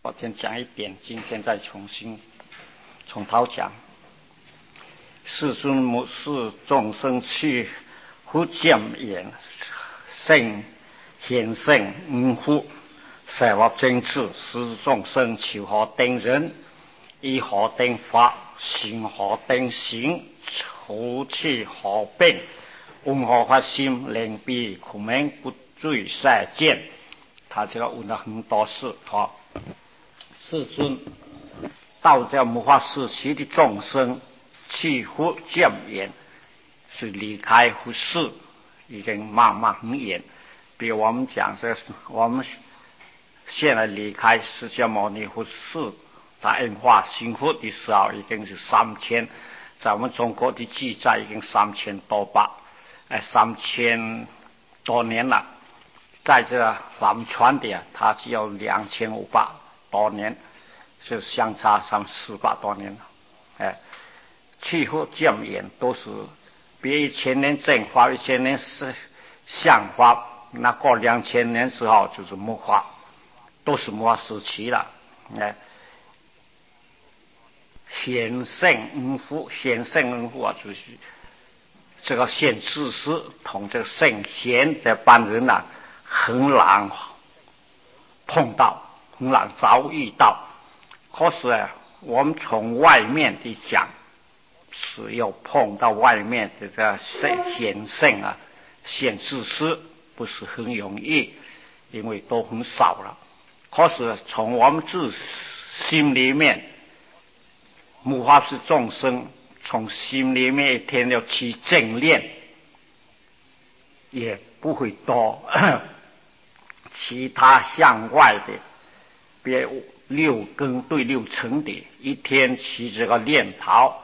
昨天讲一点，今天再从头讲。世尊母是众生去忽见言，圣显圣五福，设法真智，使众生求何等人，以何等法，行何等行，除去何病，问何发心，令彼苦门不罪善见。他这个问了很多事，世尊到这末法时期的众生去忽见言，是离开忽视，已经慢慢很远。比如我们讲这，我们现在离开释迦牟尼忽视他恩化幸福的时候，已经是3000，在我们中国的记载已经3000多吧，3000多年了。在这南传的他只有2500多年，就相差上400多年了。去忽见言都是比1000年正法，1000年是相法，那过2000年之后就是末法，都是末法时期了。显圣五福，显圣五福啊，就是这个显知识同这个圣贤这般人啊，很难碰到，很难遭遇到。可是我们从外面的讲，是要碰到外面的这个显圣啊、显知识，不是很容易，因为都很少了。可是从我们自心里面，末法是众生从心里面一天要去正念，也不会多。其他向外的，别6根对6尘的，一天起这个念头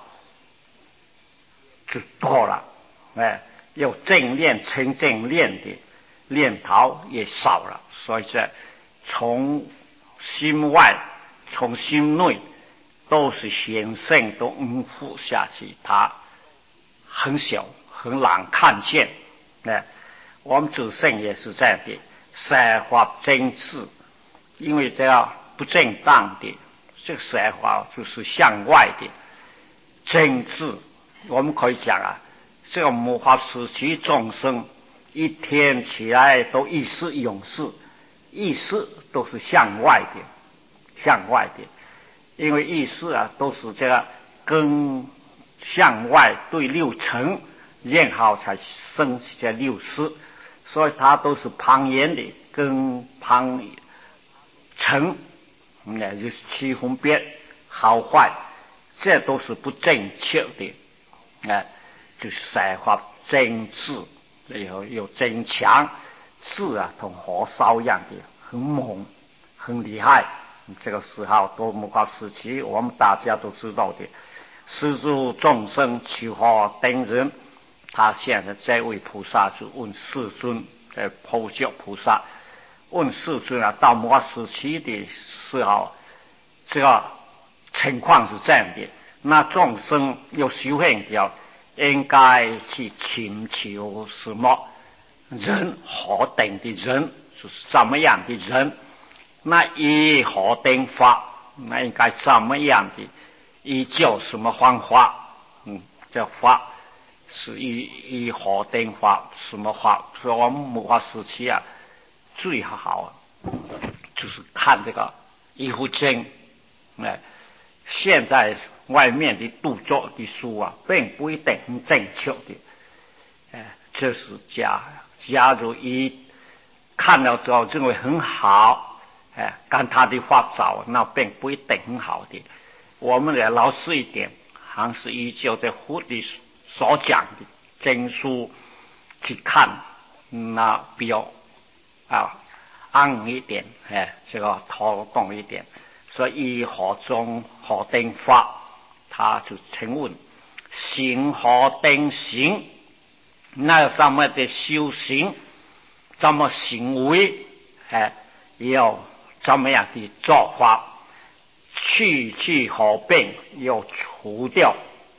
就多了。有正念成正念的念头也少了。所以说从心外从心内都是显圣的五福下去，它很小，很难看见。我们自圣也是这样的，设法真智，因为这样不正当的这个设法就是向外的真智。我们可以讲啊，这个末法时期众生一天起来都意识永世，意识都是向外的，因为意识啊都是这个跟向外对6尘，然后才生起这6识，所以它都是旁缘的，跟旁尘，就是七分别好坏，这都是不正确的。就设法真智，有真强智啊，同火烧一样的，很猛很厉害。这个时候多末法时期，我们大家都知道的，施诸众生求何等人。他现在这位菩萨是问世尊，普觉菩萨问世尊啊，到末法时期的时候，这个情况是这样的，那众生有修行的，应该去请求什么人，何等的人，就是怎么样的人，那以何等法，那应该怎么样的，依照什么方法。这法是以何等法，什么法。所以我们末法时期啊，最好就是看这个一部经。现在外面的著作的书啊，并不一定很正确的。这是假如一看了之后认为很好，跟他的法找，那并不一定很好的。我们也老实一点，还是依照这佛的所讲的经书去看，那比较安一点，这个头动一点。所以何种何等法，他就请问行何等行，那怎么的修行，怎么行为，要怎么样的做法，去何病，要除掉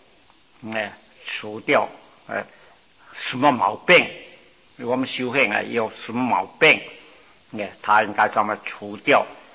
什么毛病，我们修行有什么毛病，他应该怎么除掉。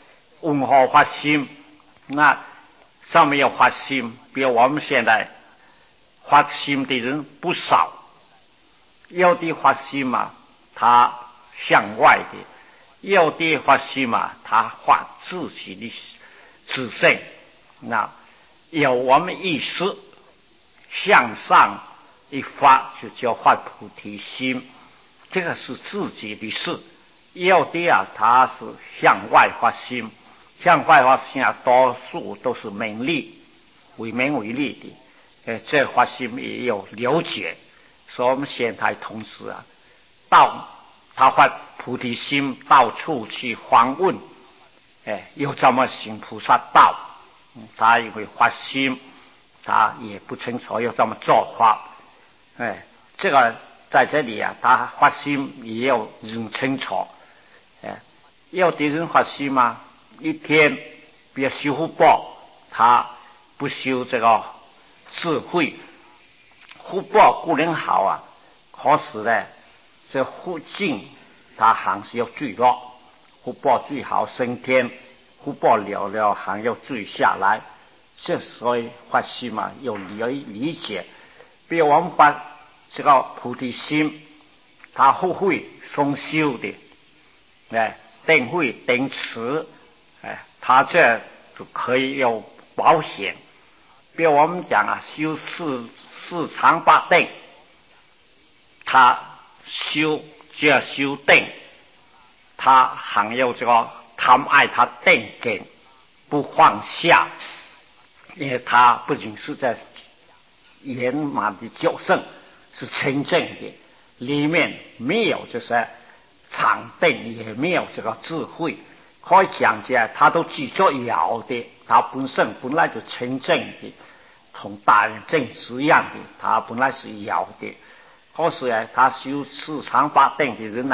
文化发心，那上面要发心，比如我们现在发心的人不少，有的发心嘛，他向外的；有的发心嘛，他发自己的自性。那有我们意识向上一发，就叫发菩提心，这个是自己的事。有的他是向外发心，向外发心多数都是名利，为名为利的。这发心也有了解，所以我们现在同时到他发菩提心，到处去访问，有这么行菩萨道，他也会发心，他也不清楚有这么做法。这个在这里他发心也有人清楚。有的人发心嘛，一天比如修福报，他不修这个智慧，福报固然好可是呢，这福境它还是要坠落，福报最好升天，福报了还要坠下来。这所以发心嘛，要理解。比如我们发这个菩提心，它不会松修的，定慧定持，他这就可以有保险。比如我们讲修四常八定，他修就要修定，他还有这个贪爱他定根不放下，因为他不仅是在圆满的觉圣，是清正的，里面没有就是禅定，也没有这个智慧，可以讲起来他都记作有的，他本来就清正的，同大人正直一样的，他本来是有的。可是他修四常八定的人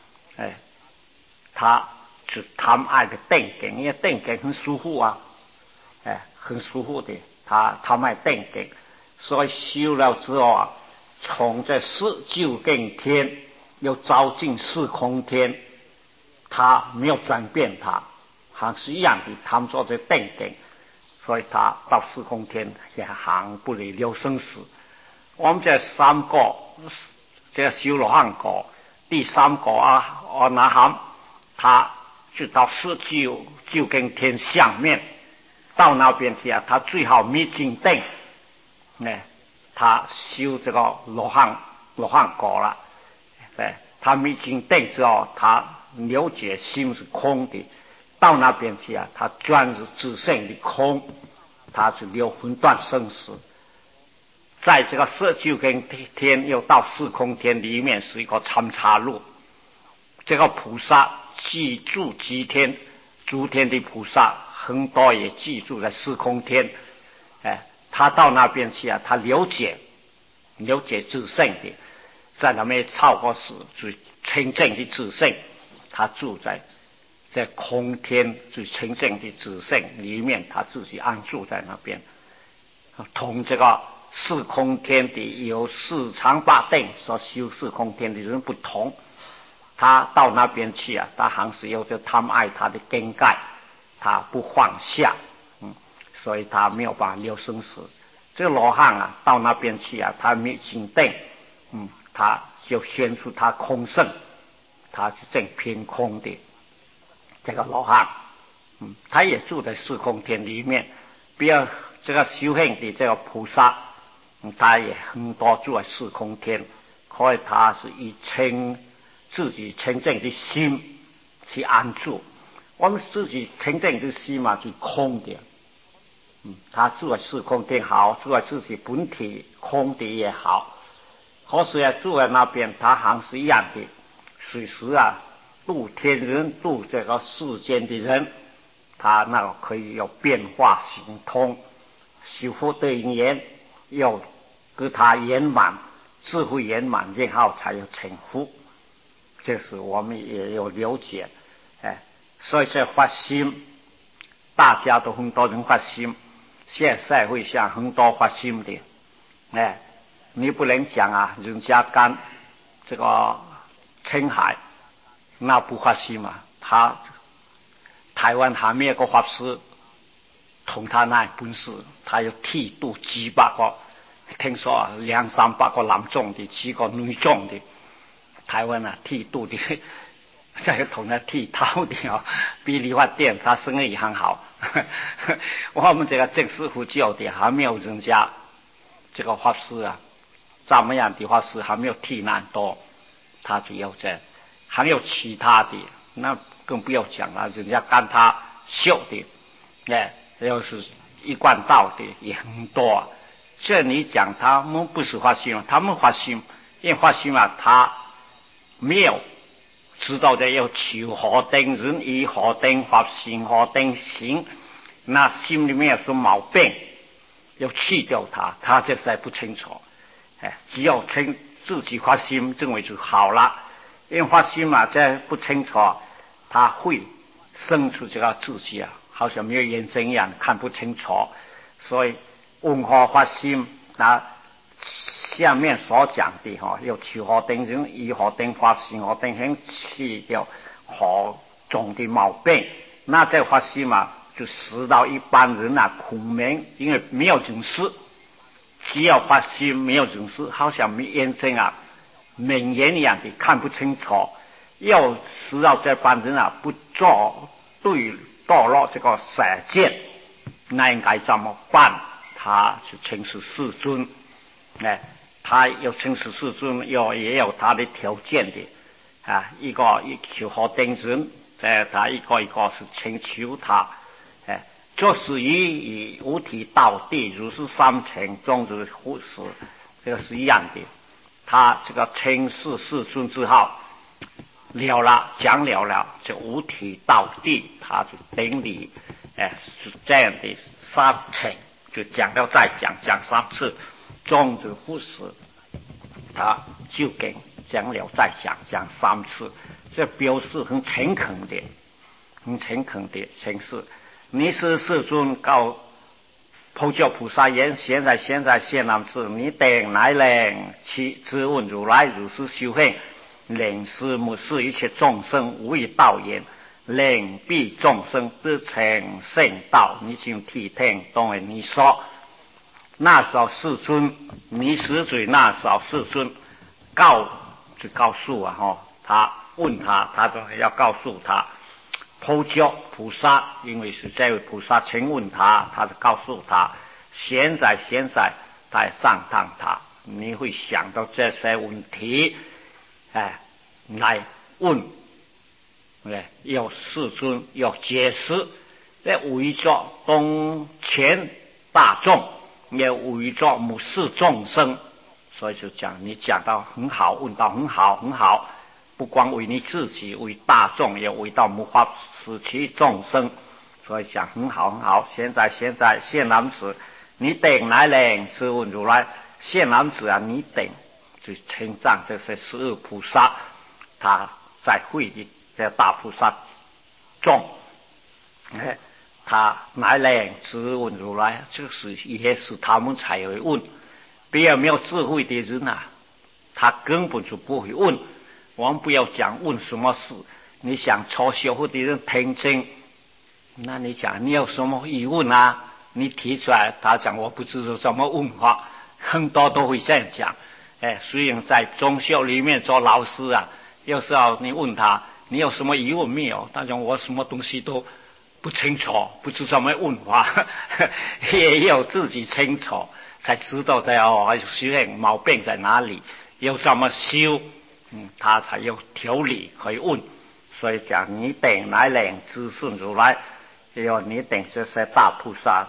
他是贪爱的定根，因为定根很舒服很舒服的，他贪爱定根，所以修了之后从这四究竟天又照进四空天，他没有转变，他还是一样的，他们做这定根，所以他到四空天也还不离流生死。我们这三个，这修罗汉果，第三个阿那含，他就到四究竟天下面，到那边去他最好灭尽定，他修这个罗汉果了。他灭尽定之后，他了解心是空的，到那边去他专是自性的空，他是了分断生死。在这个四究竟天又到四空天里面是一个参差路，这个菩萨记住极天诸天的菩萨很多也记住在四空天，他到那边去他了解自性的，在那边超过是最清净的自性，他住在空天最清净的自性里面，他自己安住在那边，同这个四空天的有四常八定所修四空天的人不同。他到那边去他还是有着贪爱他的根盖，他不放下，所以他没有办法了生死。这个罗汉到那边去他灭尽定，他就显出他空性，他是正偏空的这个罗汉，他也住在四空天里面。比如这个修行的这个菩萨，他也很多住在四空天，所以他是以自己清净的心去安住。我们自己清净的心嘛，就空的。他住在四空天好，住在自己本体空的也好。可是住在那边，他还是一样的，随时度天人，度这个世间的人，他那个可以有变化行通，修福德因缘，要给他圆满，智慧圆满，然后才有成福。这是我们也有了解，所以这发心，大家都很多人发心，现在社会上很多发心的，你不能讲人家干这个青海，那不发心嘛，他台湾还没有个法师同他那本事，他有剃度几百个，听说200-300个男众的，几个女众的。台湾剃度的，再同他剃头的比理发店他生意很好。我们这个郑师傅教的还没有人家这个法师怎么样的法师还没有剃那多，他就有这，还有其他的，那更不要讲了，人家干他秀的，要是一贯道的也很多。这你讲他们不是发心，他们发心，因为发心他没有知道的要求何等人意，何等法心，何等行，那心里面有什么毛病，要去掉他这才不清楚。只要自己发心认为就好了，因为发心这不清楚，他会生出这个自己好像没有眼睛一样看不清楚。所以温和发心，那下面所讲的要求何等人意，何等法心，何等行，去掉何种的毛病，那这发心就使到一般人苦明，因为没有认识，只要发心没有认识，好像没眼睛明眼一样的看不清楚。要使到这般人不做对堕落这个舍见，那应该怎么办？他就请示世尊，他有请示世尊，也有他的条件的一个求何等人，他一个一个是请求他，作是以五体道地如是三乘终日护持，这个是一样的。他这个请示世尊之后讲了这五体道地，他就等理是这样的三乘，就讲了再讲3次，终日护持，他就给讲了再讲3次，这表示很诚恳的请示。你是世尊告普教菩萨言：现在现南子，你等来令其质问如来如是修行，令是目视一切众生无一道言，令彼众生得成圣道。你请谛听，当为你说。那时候世尊，你十嘴那时候世尊告诉他问他总要告诉他。普教菩萨，因为是这位菩萨请问他就告诉他，现在在赞叹他，你会想到这些问题来问，要世尊要解释，为作东前大众，也为作目视众生。所以就你讲到很好，问到很好，不光为你自己，为大众，也为到无法使其众生。所以讲很好。现在现男子，你等来令质问如来。现男子你等就称赞这些12菩萨，他在会的这大菩萨众，他来令质问如来，就是也是他们才会问。别人没有智慧的人他根本就不会问。我们不要讲问什么事，你想初学佛的人听经，那你讲你有什么疑问你提出来，他讲我不知道怎么问法，很多都会这样讲。虽然在中学里面做老师有时候你问他你有什么疑问没有，他讲我什么东西都不清楚，不知道怎么问法。也有自己清楚才知道的修行毛病在哪里，要怎么修，他才有条理可以问。所以讲你等来令知顺如来，要你等这些大菩萨，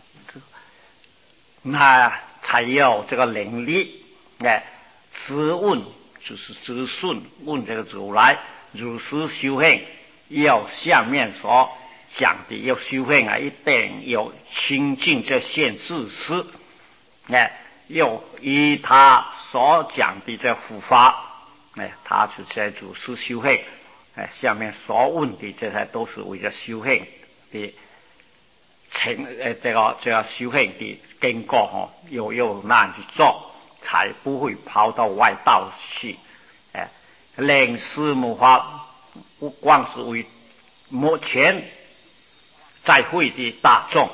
那才有这个能力质问，就是知顺问这个如来如是修行。要下面所讲的要修行一定要亲近这现自私，要依他所讲的这护法，他就在如是修行。下面所问的这些都是为了修行的这个修行的经过有难去做，才不会跑到外道去。令师母法不光是为目前在会的大众，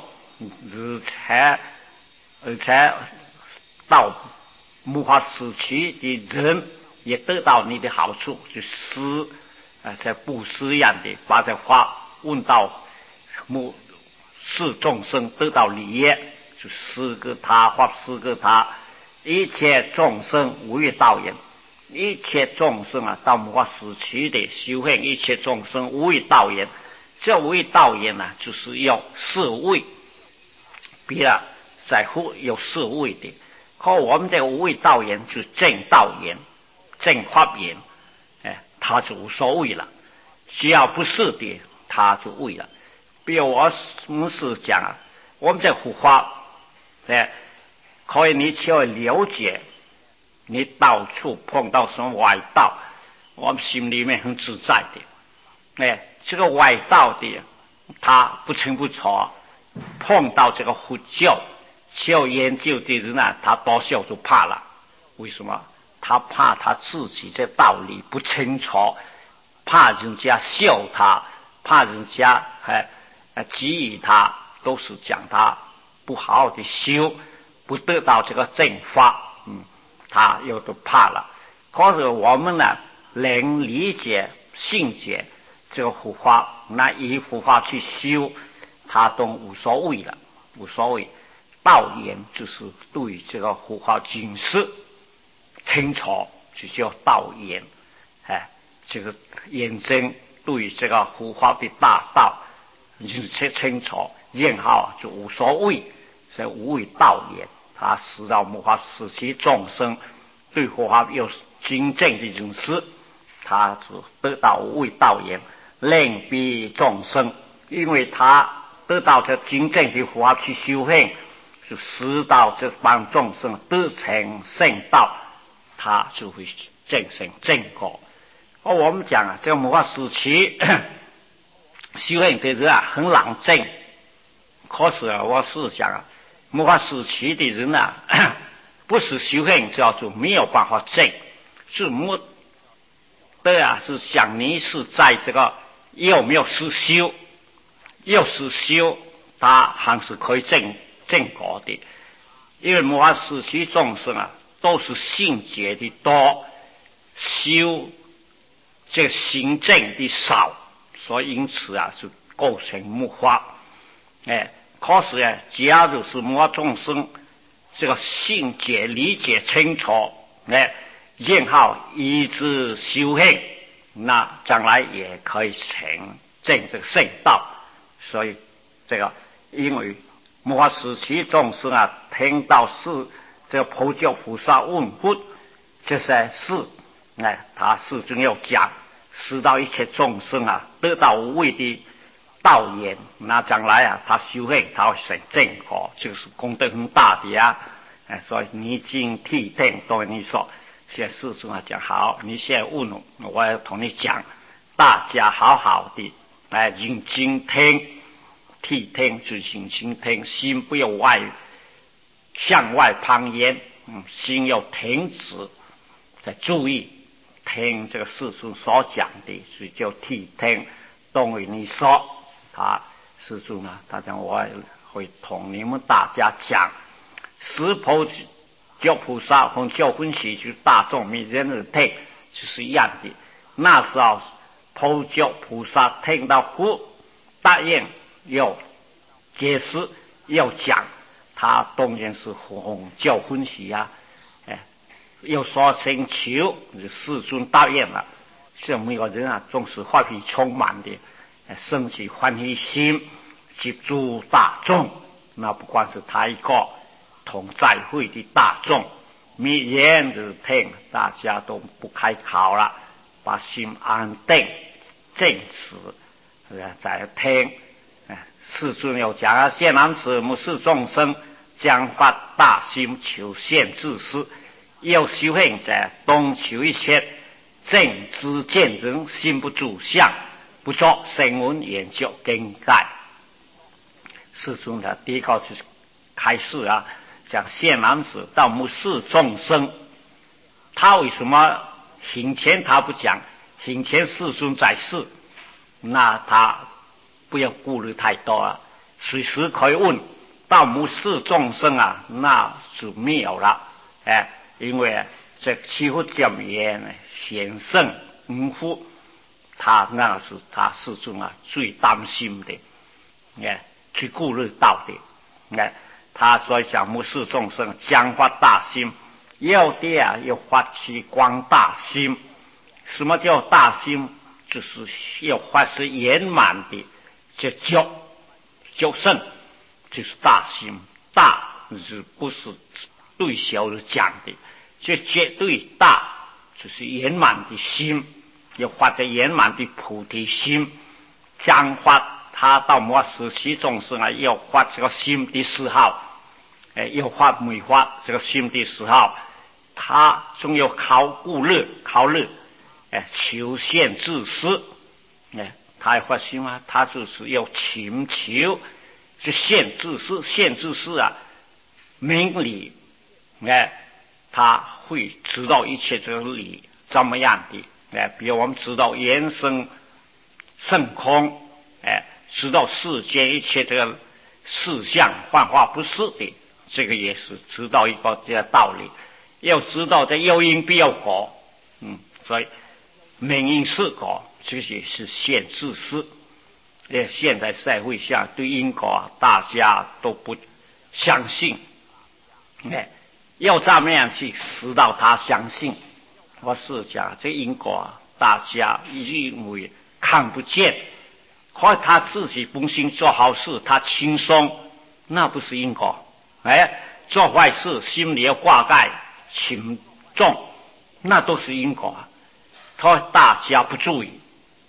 而且到末法时期的人也得到你的好处，就是在布施一样的把这话问到使众生得到利益，就施个他或施个他，一切众生无欲道言，一切众生啊，到末法时期的修行，一切众生无欲道言，这无欲道言呢，就是要四位，比了在乎有四位的。可我们这个无畏道言就正道言、正法言，他就无所谓了。只要不是的，他就为了。比如我们是讲，我们这护法，可以你去了解，你到处碰到什么外道，我们心里面很自在的。这个外道的，他不清不楚，碰到这个佛教。修研究的人呢，他多少就怕了。为什么？他怕他自己这道理不清楚，怕人家笑他，怕人家给予他，都是讲他不好好的修，不得到这个正法，他又都怕了。可是我们呢，能理解、信解这个护法，那以护法去修，他都无所谓了，无所谓。道言就是对这个护法警示清楚，就叫道言。这个眼睛对这个护法的大道认识清楚，然后就无所谓，所以无为道言。他使到末法时期众生对护法有真正的认识，他就得到无为道言，令彼众生，因为他得到这真正的护法去修行。就使到这帮众生得成圣道，他就会正成正果。我们讲这个末法时期修行的人很冷静，可是我是想末法时期的人不是修行叫做没有办法正，是没的是想你是在这个有没有实修，要是修，他还是可以正果的。因为末法时期众生都是信解的多，修这个行正的少，所以因此是构成末法。可是假如是末法众生这个信解理解清楚，然后一直修行，那将来也可以成正这个圣道。所以这个因为末法时期众生听到是这个佛教菩萨问佛这些事，他始终要讲，使到一切众生得到无畏的道言，那将来他修行他会成正果，就是功德很大的所以你今替听对你说，现在世尊讲好，你现在问我要同你讲，大家好好的认真听，谛听就认真听，心不要向外攀岩，心要停止，在注意听这个世尊所讲的，所以叫谛听。等于你说世尊他讲我会同你们大家讲，十佛教菩萨和教分析就大众没人的听，就是一样的。那时候佛教菩萨听到佛答应要解释要讲，他当然是弘教分析要说请求，世尊答应了。像每个人总是欢喜充满的，升起欢喜心，接触大众。那不管是他一个同在会的大众，没人就听，大家都不开口了，把心安定静止，再听。世尊有讲现男子目视众生，将发大心求现自私，要修行者东求一切正知见人，心不住相，不作声闻研究更改。世尊的第一个就是开示讲现男子到目视众生，他为什么行前他不讲？行前世尊在世，那他不要顾虑太多啊，随时可以问。到目视众生啊，那就妙了，因为这七佛讲言显圣五佛，那是他世中啊最担心的，最顾虑到的，他所以讲目视众生将发大心，要的啊要发起光大心。什么叫大心？就是要发是圆满的，这叫圣。就是大心，大是不是对小的讲的？这绝对大，就是圆满的心，要发着圆满的菩提心。将发他到末时期众生啊，要发这个心的嗜好，要发每发这个心的嗜好，他总要考虑，求现自私，他要发心啊，他就是要请求。是现自私啊，明理，他会知道一切这个理怎么样的，比如我们知道缘生圣空，知道世间一切这个事相幻化不是的，这个也是知道一个这个道理。要知道这有因必有果，所以明因是果，这也是现自私。现在社会上对因果大家都不相信，要怎么样去使到他相信？我是讲这因果大家因为看不见，或他自己本心做好事他轻松，那不是因果，做坏事心里要挂盖轻重，那都是因果。大家不注意，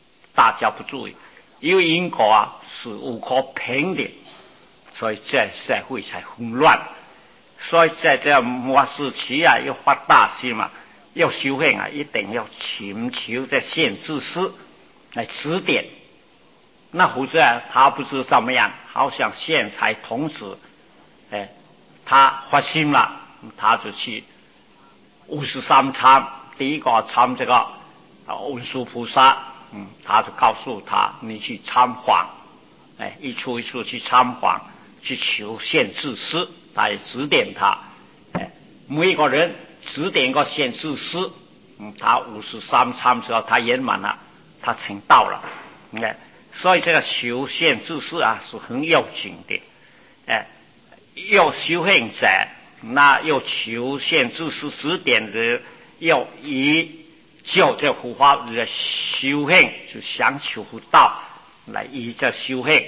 因为因果啊是无可评的，所以这社会才混乱。所以在这末世期啊，要发大心啊，要修行啊，一定要请求这现自私来指点。那否则啊，他不知怎么样，好像现在童子，他发心了，他就去53参，第一个参这个文殊菩萨。他就告诉他，你去参访，一处一处去参访，去求现自私，他也指点他，每一个人指点一个现自私，他53参之后，他圆满了，他成道了，所以这个求现自私啊是很要紧的，要修行者，那要求现自私指点的，要以就这护法的修行，就想求佛道来以这修行，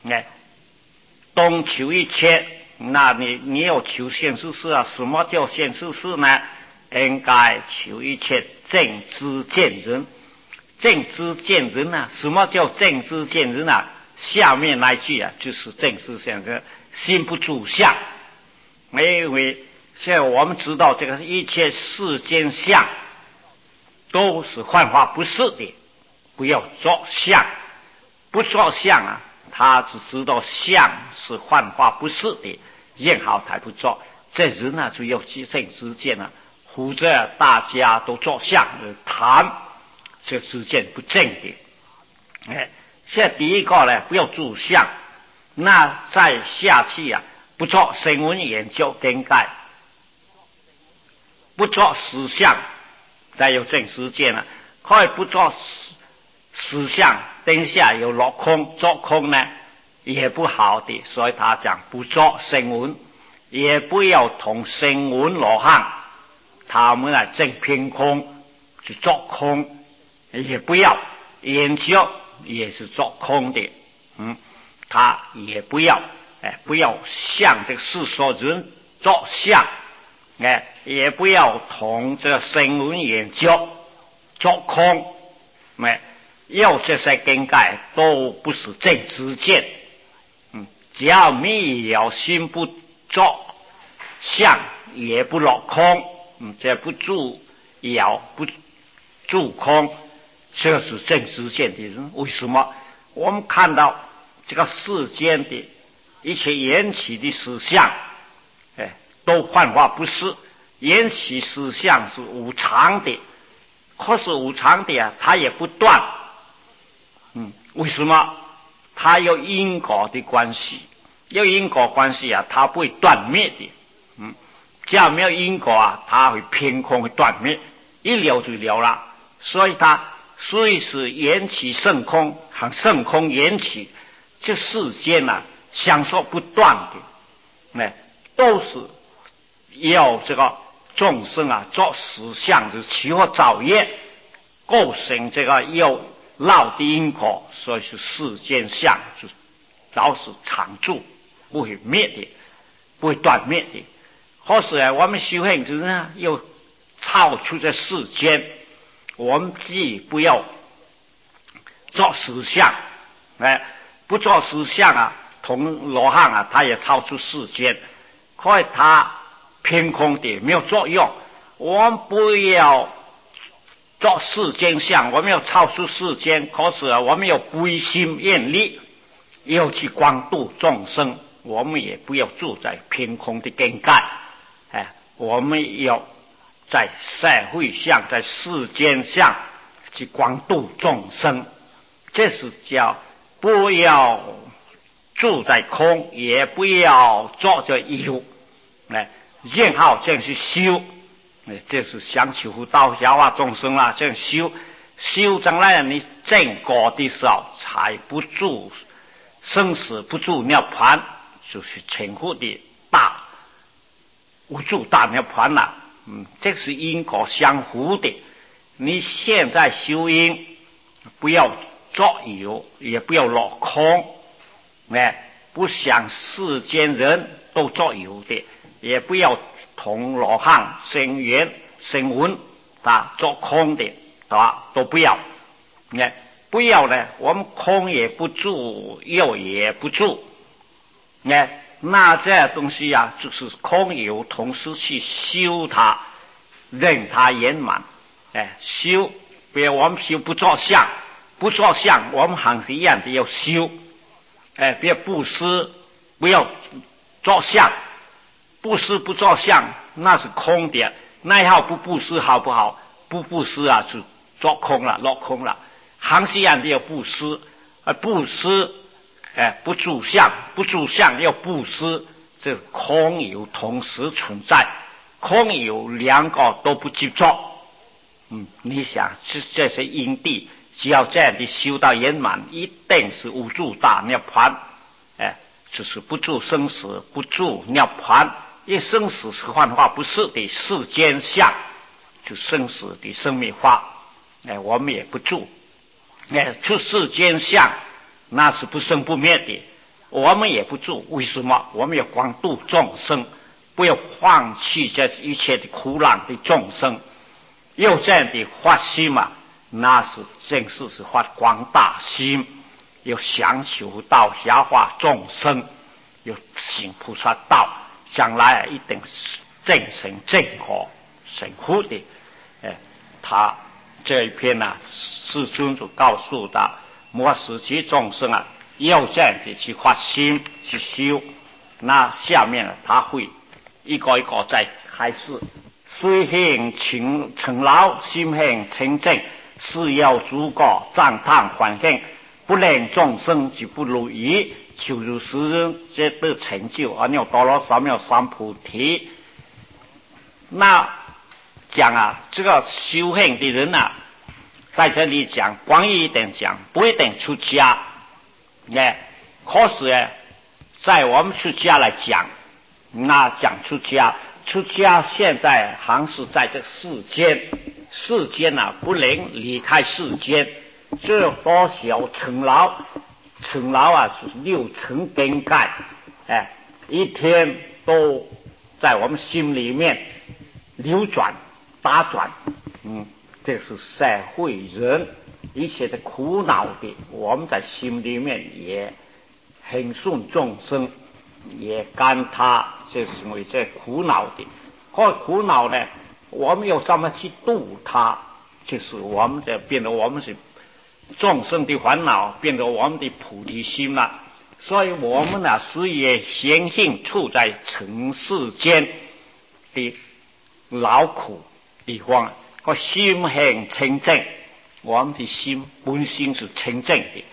东求一切，那你要求现自私啊？什么叫现自私呢？应该求一切正知见人。正知见人啊，什么叫正知见人啊？下面那一句啊，就是正知见人，心不住相。因为现在我们知道这个一切世间相都是幻化不是的，不要作相，不作相啊，他只知道相是幻化不是的，任好他不作，这人呢就要正知见了，否则大家都作相谈，这知见不正的。现在第一个呢，不要住相，那再下去啊，不做声闻研究更改，不做实相，再有正知见了，可以不做实相，等下有落空，做空呢也不好的，所以他讲不做声闻，也不要同声闻罗汉，他们来证偏空，去做空，也不要研究，也是做空的，他也不要，不要向这个世俗人做相，也不要同这个声闻研究做空，要这些更改都不是正知见，只要密了心不做相，也不落空，这不住摇不住空，这是正知见的人。为什么？我们看到这个世间的一切缘起的实相，都幻化不是，缘起实相是无常的，可是无常的啊，它也不断。为什么？ 它有因果的关系，有因果关系啊，它不会断灭的。只要没有因果啊，它会凭空会断灭，一了就了了。所以它虽是缘起性空，和性空缘起，这世间啊，相说不断的，都是要这个众生啊，做实相是起或造业，构成这个有老的因果，所以是世间相是老是常住，不会灭的，不会断灭的。可是啊，我们修行就是呢，又超出这世间，我们既不要做实相，不做实相啊，同罗汉啊，他也超出世间，可以他凭空的没有作用。我们不要做世间相，我们要超出世间，可是啊，我们要归心愿力，要去广度众生，我们也不要住在凭空的境界。我们要在社会上，在世间上去广度众生，这是叫不要住在空，也不要做着有，然后这样去修，这是想求道教化众生啦。这样修将来你正果的时候，才不住生死，不住涅槃，就是全部的大无助大涅槃了。这是因果相互的。你现在修因，不要作有，也不要落空，不想世间人都作有的，也不要同罗汉生缘生闻做空的，都不要。不要呢，我们空也不住，有也不住，那这东西啊，就是空有同时去修它，任它圆满。修，比如我们修不做相，不做相，我们还是一样的要修。比如布施，不要做相，布施不做相，那是空的。那要不布施好不好？不布施啊，是做空了，落空了。还是一样的要布施，布施。不住相，不住相要布施，这空有同时存在，空有两个都不接触。你想这些因地，只要这样的修到圆满，一定是无住大涅槃。就是不住生死，不住涅槃。因为生死是幻化，不是的世间相，就生死的生命化。我们也不住。出世间相，那是不生不灭的，我们也不住。为什么？我们要广度众生，不要放弃这一切的苦难的众生。有这样的发心嘛，那是正式是发广大心，有想求道下化众生，有行菩萨道，将来一定是正成正果成佛的。他这一篇呢，世尊就告诉的末时期众生啊，要这样子去发心去修。那下面呢，他会一个一个再开示。虽行勤劳，心行清净，是要诸个赞叹欢喜，不令众生就不如意，求如世人这得成就，而有多罗三藐三菩提。那讲啊，这个修行的人啊，在这里讲，广义一点讲，不一定出家。可是在我们出家来讲，那讲出家现在还是在这世间啊，不能离开世间。这多少尘劳啊，是6层根盖，一天都在我们心里面流转打转。这是社会人一切的苦恼的，我们在心里面也很顺众生，也干他，这是为这苦恼的。或苦恼呢，我们要怎么去度他？就是我们的变得我们是众生的烦恼，变得我们的菩提心了。所以我们呢，是也相信处在尘世间的劳苦地方，个心很清净，我们的心本心是清净的。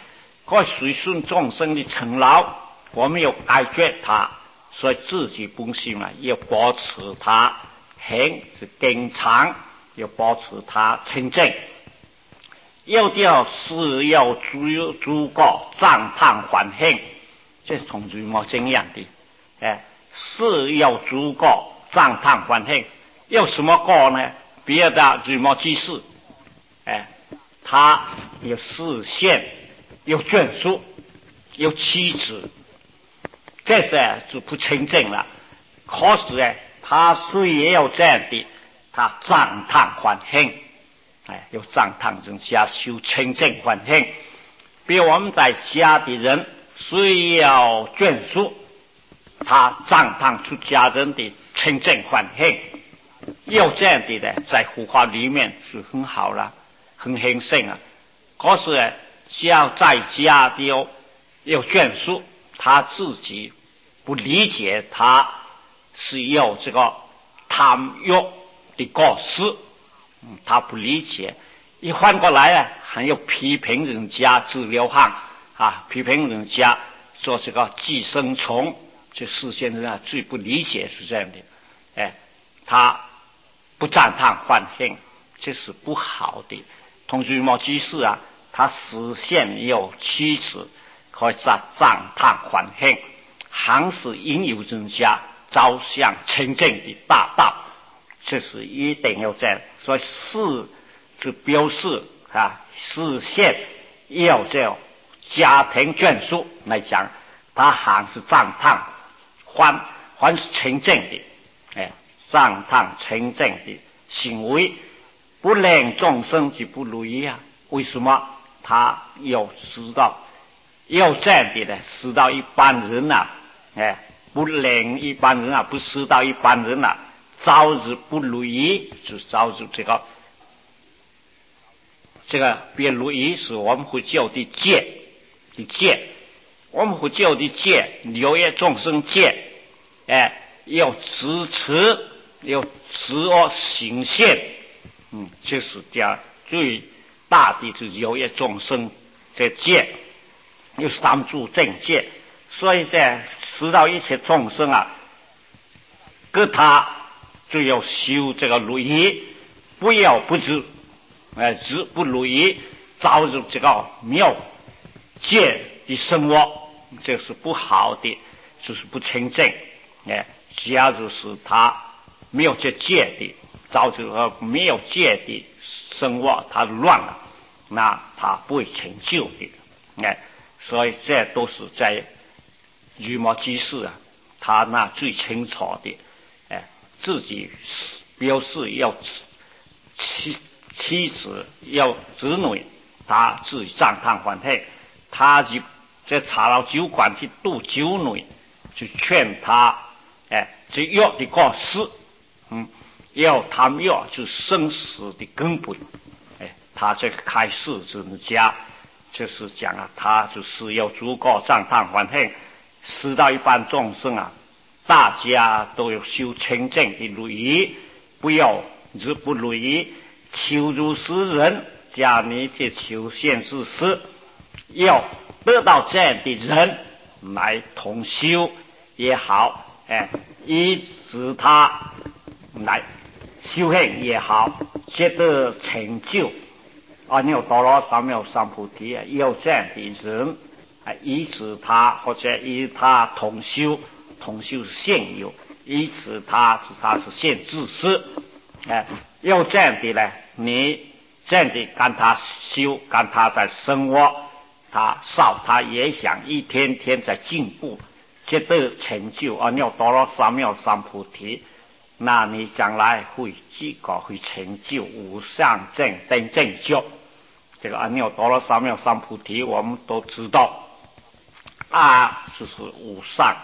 该随顺众生的承劳，我们要解决它，所以自己本性要保持它很是经常，要保持它清净。有的是要足够赞叹环境，这是从儒墨经验的，是要足够赞叹环境。有什么够呢？别的儒墨居士，他有视线，有眷属，有妻子，这些就不清净了。可是他是也有这样的，他赞叹环境，有赞叹人家修清净环境。比如我们在家的人虽要眷属，他赞叹出家人的清净环境，有这样的在佛法里面是很好了，很兴盛啊。可是只要在家的有眷属，他自己不理解，他是有这个贪欲的过失，他不理解。一换过来还有批评人家自流汗批评人家做这个寄生虫，这世间人最不理解是这样的，他不赞叹环境，这是不好的。同居毛居士他实现有妻子，可以赞叹环境，还是引诱人家走向清净的大道，这是一定要这样。所以是就表示实现要这家庭眷属来讲，他还是赞叹还是清净的，赞叹清净的行为，不令众生就不如意为什么？他要知道，要这样的使到一般人不令一般人不使到一般人早日不如意，就早日这个别如意是我们会叫的戒，我们会叫的戒，留业众生戒，要支持，要自我行宪，这是最大的这留业众生这戒，有三住正戒。所以使到一切众生跟他就要修这个如意，不要不知知不如意，造入这个没有戒的生活，这是不好的，就是不清净。假如是他没有这戒的，造就没有戒的生活，他乱了，那他不会成就的。所以这都是在儒墨居士他那最清楚的，自己表示要妻子要子女，他自己赞叹环境，他就在茶楼酒馆去度酒女，去劝他，这药的过失，要贪欲就是生死的根本，他这个开示人家就是讲他就是要足够赞叹环境，使到一般众生大家都有修清净的如意，不要不如意求助世人，假你去求现之事，要得到这样的人来同修也好，以使他来修行也好，觉得成就你有多罗三藐三菩提有这样的人以使他或者以他同修是现有，以使他是现自私，有这样的呢，你这样的跟他修，跟他在生活，他也想一天天在进步，觉得成就你有多罗三藐三菩提，那你将来会会成就无上正等正觉。这个你有多罗三藐三菩提我们都知道，就是无上，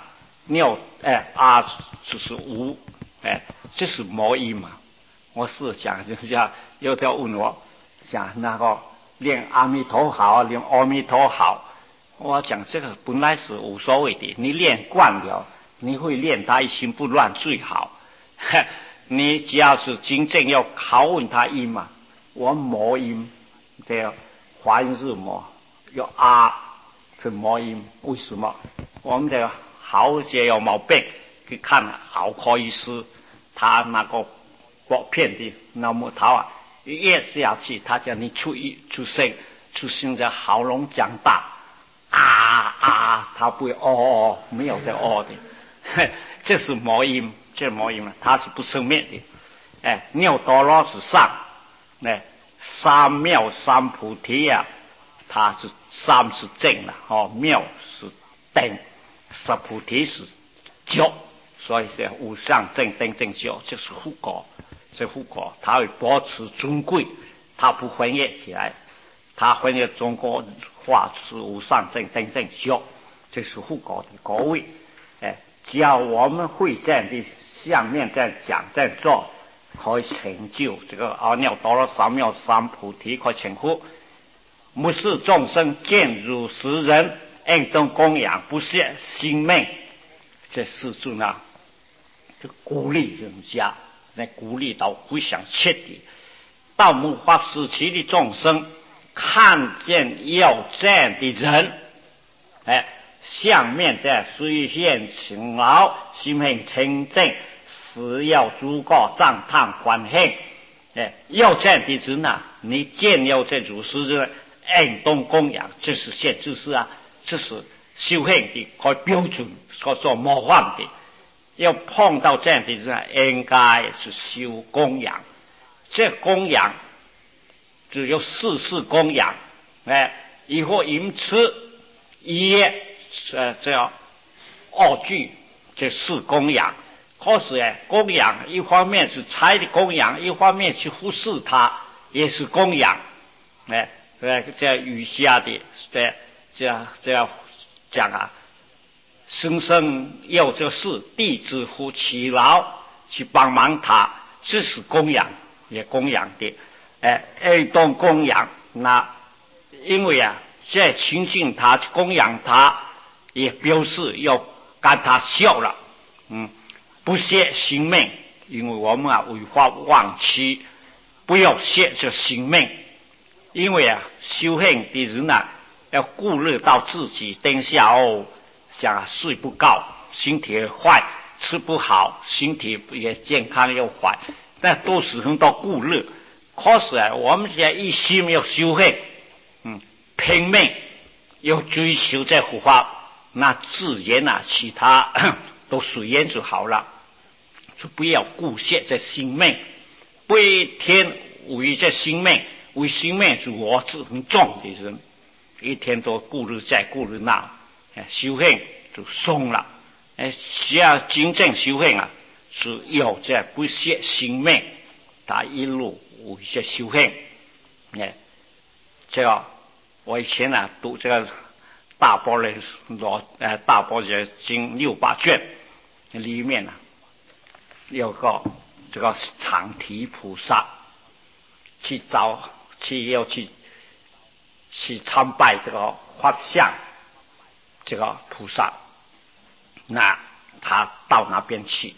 就是无，这是魔音嘛。我是讲人家有条问我讲那个念阿弥陀好，念阿弥陀好，我讲这个本来是无所谓的，你练惯了，你会练他一心不乱最好。你只要是真正要拷问他音我魔音这华音日魔有是魔音。为什么？我们的喉结有毛病，去看喉科医师，他那个薄片的那木头啊，越下去，他叫你出声在喉咙长大他不会没有这的，这是魔音，这魔音呢，它是不生灭的。尿多罗是上，三妙三菩提啊，它是三是正了，妙是定，十菩提是觉，所以是无上正定正觉，这是护果，这护果，它会保持尊贵，它不分裂起来，它分裂中国话是无上正定正觉，这是护果的果位。只要我们会这样的相面这样讲这样做，可以成就这个阿耨多罗三藐三菩提，可以成佛。目视众生见如实人，应当供养不懈心命。这四句呢，就鼓励人家，来鼓励到非常彻底。到末法时期的众生看见有这样的人，相面的虽现勤劳，心性清净，实要诸个赞叹欢喜。要这样的人呢，你见有这如是人，应当供养，这是现知识啊，这是修行的可标准所模范的。要碰到这样的人，应该是修供养。这供养只有四事供养，以后淫吃耶这样二句，这四供养。可是供养一方面是财的供养，一方面去忽视它，也是供养。这余下的这样讲啊，生生有这事，弟子夫其劳去帮忙他，这是供养，也供养的。当供养，那因为这亲近他供养他，也表示要跟他笑了。不懈心命，因为我们违法忘妻，不要懈这心命。因为修行的人要顾虑到自己等下想睡不高，身体坏，吃不好，身体也健康又坏，但都是很多顾虑。可是我们现在一心要修行，拼命要追求这护法，那自然其他都随缘就好了，就不要顾惜这性命，不一天为这性命，为性命是我自很重的人，一天都顾虑这顾虑那，修行就松了。只要真正修行是要这不惜性命，他一路为这修行。这个我以前读这个大般若经600卷里面有个这个常提菩萨要去参拜这个法相这个菩萨，那他到那边去，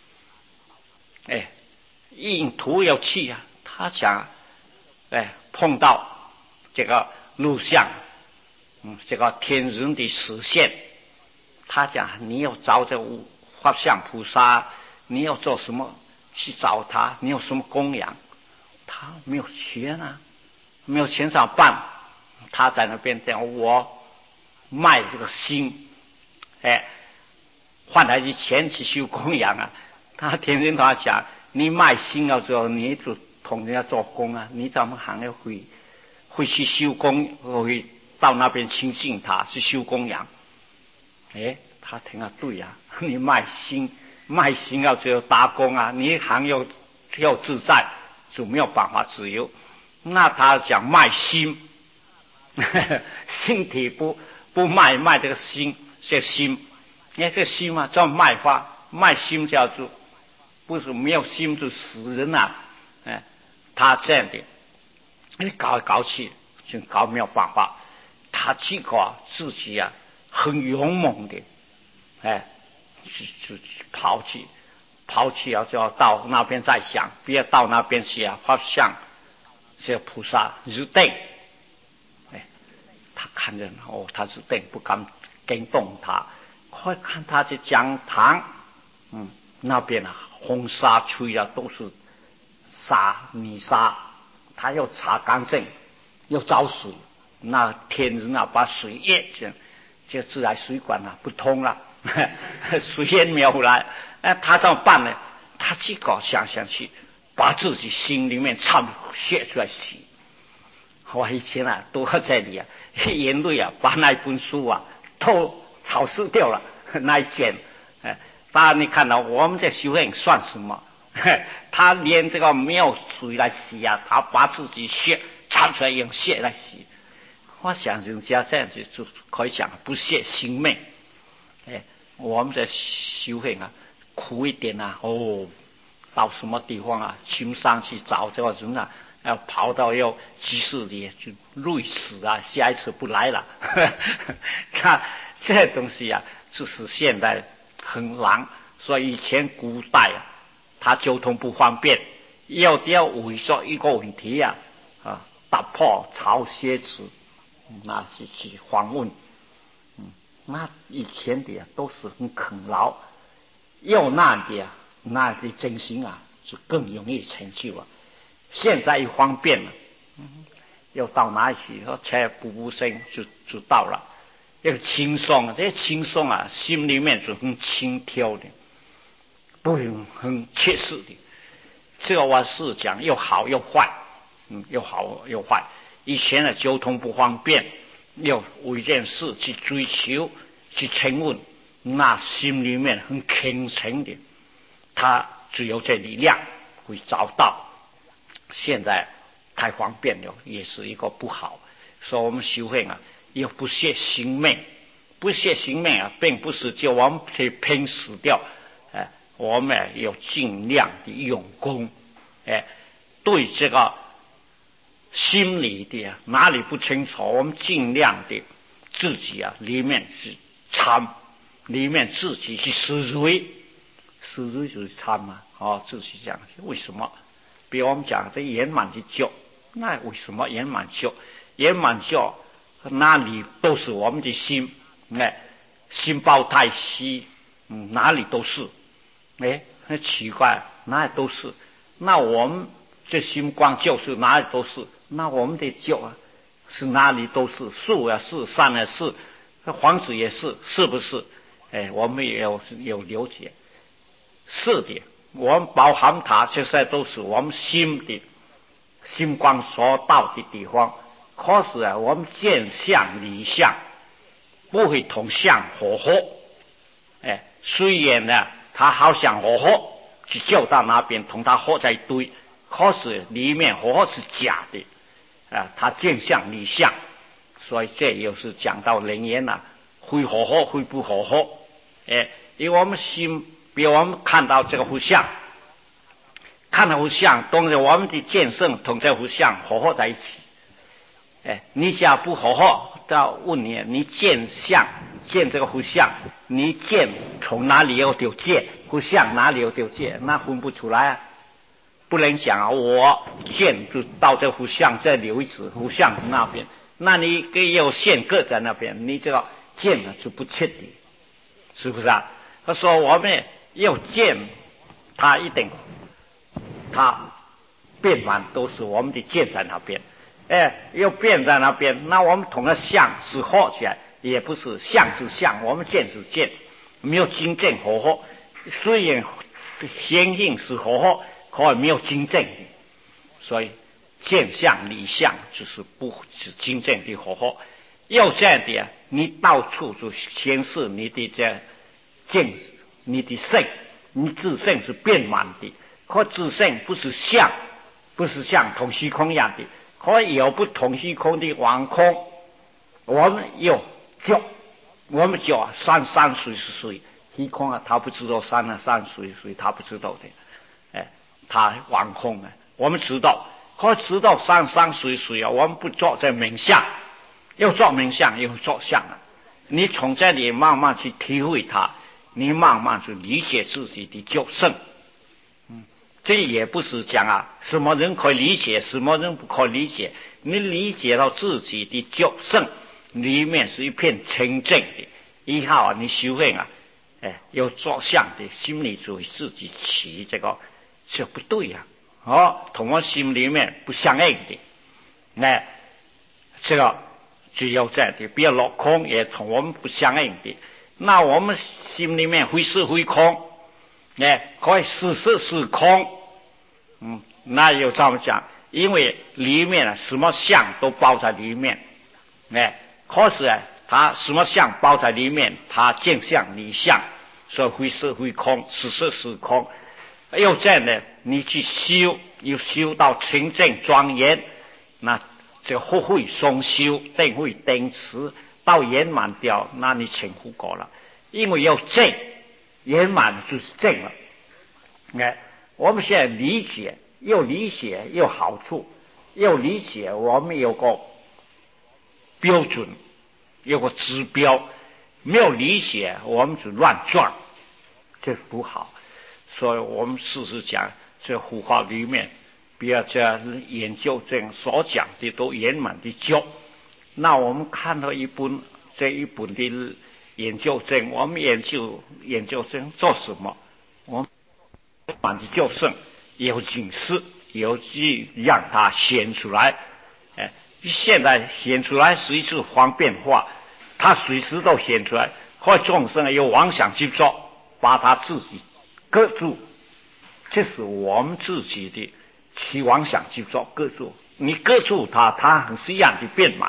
印途要去他想碰到这个录像，这个天人的实现，他讲你要找这法相菩萨，你要做什么去找他，你有什么供养，他没有钱没有钱上办，他在那边讲我卖这个心，换来的钱去修供养他天天他讲你卖心了之后，你就同人家做工你怎么还要会去修供，会到那边亲近他，是修供养。他听对你卖心了之后打工你还要自在，就没有办法自由。那他讲卖心，身体不卖这个心，这心，你看这心叫卖法，卖心叫做不是没有心就死人他这样的，你搞来搞去就搞没有办法。他这个自己很勇猛的，就跑去就要到那边再想，不要到那边去法相这菩萨日定， 他看见他是定不敢跟动他，快看他的讲堂，那边风沙吹都是泥沙，他要擦干净，要找水，那天日把水淹就自来水管不通了，水淹没有来，他怎么办呢？他自个想去把自己心里面唱写出来洗。我以前都在这里眼泪把那本书都草湿掉了，那一件当然你看到我们这修行算什么？他连这个没有水来洗他把自己血唱出来用血来洗。我想人家这样子就可以讲不屑心命。我们这修行苦一点到什么地方亲上去找这个人要跑到要集市里就累死下一次不来了。看这东西就是现在很难，所以以前古代他交通不方便，要为着一个问题打破朝蝎子，那是去访问。那以前的都是很啃老，要难的那的真心就更容易成就了。现在一方便了，要到哪里去才步声就到了，要轻松，这轻松心里面就很轻佻的，不用很切实的。这个我是讲又好又坏，又好又坏。以前的交通不方便，要为一件事去追求去询问，那心里面很虔诚的，他只有这力量会找到。现在太方便了，也是一个不好。所以我们修行要不懈行命，不懈行命并不是叫我们去拼死掉，我们要尽量的用功，对这个心理的哪里不清楚，我们尽量的自己里面去参，里面自己去思维就是参自己讲为什么？比如我们讲这圆满的觉，那为什么圆满觉？圆满觉哪里都是我们的心，心包太虚，哪里都是，很奇怪，哪里都是。那我们这心光就是哪里都是，那我们的觉是哪里都是，树是，山是，房子也是，是不是？我们也有了解，是的。我们包含它，这些都是我们心的心光所到的地方。可是我们见相离相，不会同相合合。虽然他好像合合，就叫到那边同他合在一堆，可是里面合合是假的。他见相离相，所以这又是讲到人言会合合，会不合合。因为我们心。比如我们看到这个幅相，看到幅相，当然我们的见性同这幅相合合在一起。你想不合合，要问你见相，见这个幅相，你见从哪里有丢见，幅相哪里有丢见，那分不出来不能讲我见就到这幅相这里为止，幅相是那边，那你给有线各在那边，你这个见就不彻底，是不是他说我们要见他一定他变满都是我们的见在那边，又变在那边，那我们同的相是合起来，也不是相是相，我们见是见，没有真正合合。虽然相应是合合，可没有真正的，所以见相离相就是不是真正的合合。要这样的你到处就显示你的这见，你的性，你自性是变满的，可自性不是相，不是像同虚空一样的，可以有不同虚空的王空。我们有觉，我们觉山水是水，虚空他不知道山水他不知道的，他王空我们知道，可知道山水我们不做这冥想，要做冥想又做相你从这里慢慢去体会它，你慢慢去理解自己的觉性。这也不是讲什么人可以理解，什么人不可以理解。你理解到自己的觉性， 里面是一片清净的。以后啊，你修行啊，有着相的心理主义自己起这个不对呀、同我心里面不相应的，这个只有这样的，比如落空也同我们不相应的，那我们心里面会是会空，可以是是是空，那又这么讲，因为里面啊什么相都包在里面，可是啊它什么相包在里面，它见相离相，所以会是会空，是是是空。又这样的，你去修，又修到清净庄严，那这后会松修，定会定持到圆满掉，那你成佛果了。因为有正圆满就是正了。我们现在理解有好处，又理解我们有个标准，有个指标，没有理解我们就乱撞，这不好。所以我们事实讲，这佛法里面，比如这研究这所讲的都圆满的教。那我们看到这一本的研究证，我们研究证做什么？我们圆满的教圣有警示，有去让它显出来。现在显出来是一次方便化，它随时都显出来。或众生有妄想执着，把他自己搁住，这是我们自己的去妄想执着搁住。你搁住它，它很自然的变满。